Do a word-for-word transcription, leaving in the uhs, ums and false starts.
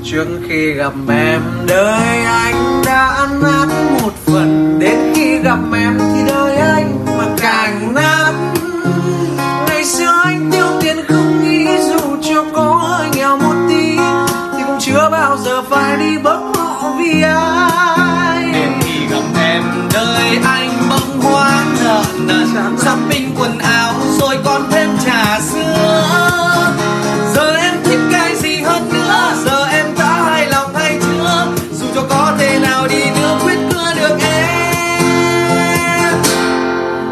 Trước khi gặp em đời anh đã nát một phần, đến khi gặp em thì đời anh mà càng nát.